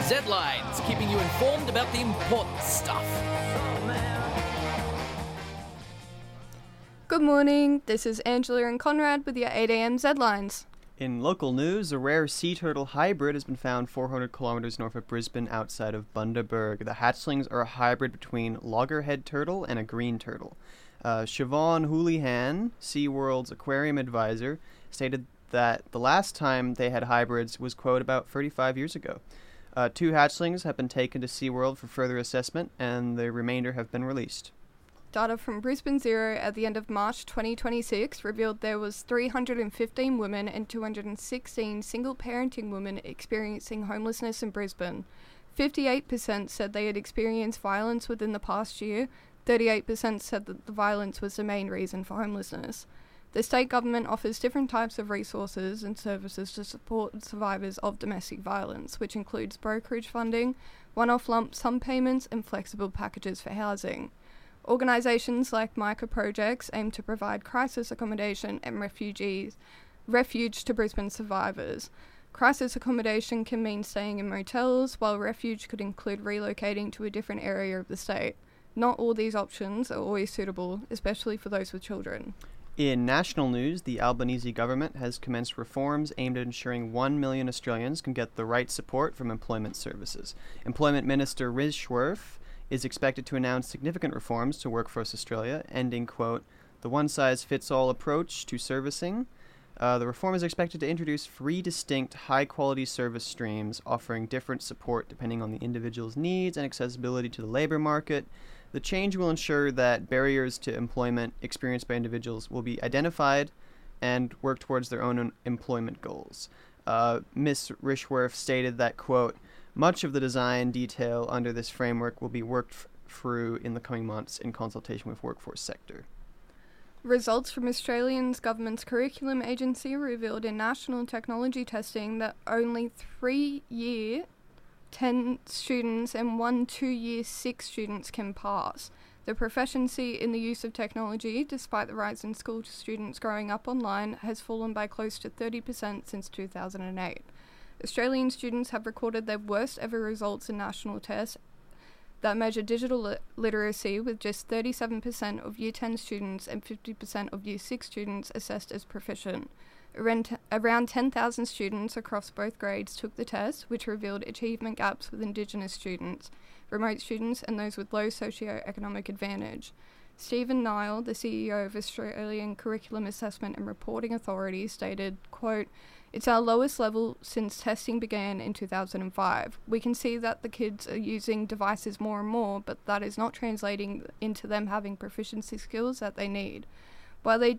Z-Lines, keeping you informed about the important stuff. Good morning, this is Angela and Conrad with your 8am Z-Lines. In local news, a rare sea turtle hybrid has been found 400 kilometers north of Brisbane outside of Bundaberg. The hatchlings are a hybrid between loggerhead turtle and a green turtle. Siobhan Houlihan, SeaWorld's aquarium advisor, stated that the last time they had hybrids was, quote, about 35 years ago. 2 hatchlings have been taken to SeaWorld for further assessment, and the remainder have been released. Data from Brisbane Zero at the end of March 2026 revealed there was 315 women and 216 single-parenting women experiencing homelessness in Brisbane. 58% said they had experienced violence within the past year. 38% said that the violence was the main reason for homelessness. The state government offers different types of resources and services to support survivors of domestic violence, which includes brokerage funding, one-off lump sum payments, and flexible packages for housing. Organisations like Micah Projects aim to provide crisis accommodation and refuge to Brisbane survivors. Crisis accommodation can mean staying in motels, while refuge could include relocating to a different area of the state. Not all these options are always suitable, especially for those with children. In national news, the Albanese government has commenced reforms aimed at ensuring 1 million Australians can get the right support from employment services. Employment Minister Rishworth is expected to announce significant reforms to Workforce Australia, ending, quote, the one-size-fits-all approach to servicing. The reform is expected to introduce 3 distinct high-quality service streams offering different support depending on the individual's needs and accessibility to the labour market. The change will ensure that barriers to employment experienced by individuals will be identified and work towards their own employment goals. Ms. Rishworth stated that, quote, much of the design detail under this framework will be worked through in the coming months in consultation with workforce sector. Results from Australian government's curriculum agency revealed in national technology testing that only 3-year 10 students and 1 2-year 6 students can pass. The proficiency in the use of technology, despite the rise in school students growing up online, has fallen by close to 30% since 2008. Australian students have recorded their worst ever results in national tests that measure digital literacy, with just 37% of Year 10 students and 50% of Year 6 students assessed as proficient. Around 10,000 students across both grades took the test, which revealed achievement gaps with Indigenous students, remote students, and those with low socio-economic advantage. Stephen Nile, the CEO of Australian Curriculum Assessment and Reporting Authority, stated, quote, it's our lowest level since testing began in 2005. We can see that the kids are using devices more and more, but that is not translating into them having proficiency skills that they need. While the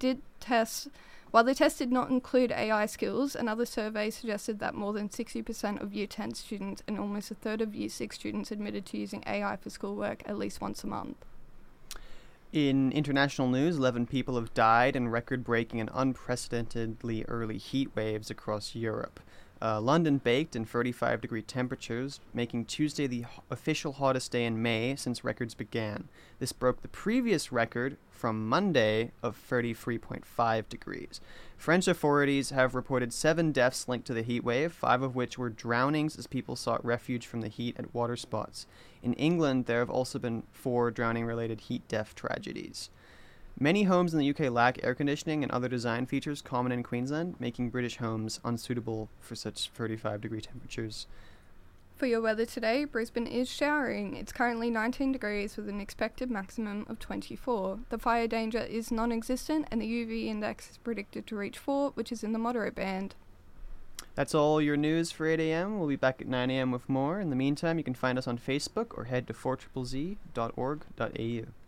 test did not include AI skills, another survey suggested that more than 60% of Year 10 students and almost a third of Year 6 students admitted to using AI for schoolwork at least once a month. In international news, 11 people have died in record-breaking and unprecedentedly early heat waves across Europe. London baked in 35-degree temperatures, making Tuesday the official hottest day in May since records began. This broke the previous record from Monday of 33.5 degrees. French authorities have reported 7 deaths linked to the heat wave, 5 of which were drownings as people sought refuge from the heat at water spots. In England, there have also been 4 drowning-related heat death tragedies. Many homes in the UK lack air conditioning and other design features common in Queensland, making British homes unsuitable for such 35-degree temperatures. For your weather today, Brisbane is showering. It's currently 19 degrees with an expected maximum of 24. The fire danger is non-existent and the UV index is predicted to reach 4, which is in the moderate band. That's all your news for 8 a.m. We'll be back at 9 a.m. with more. In the meantime, you can find us on Facebook or head to 4ZZZ.org.au.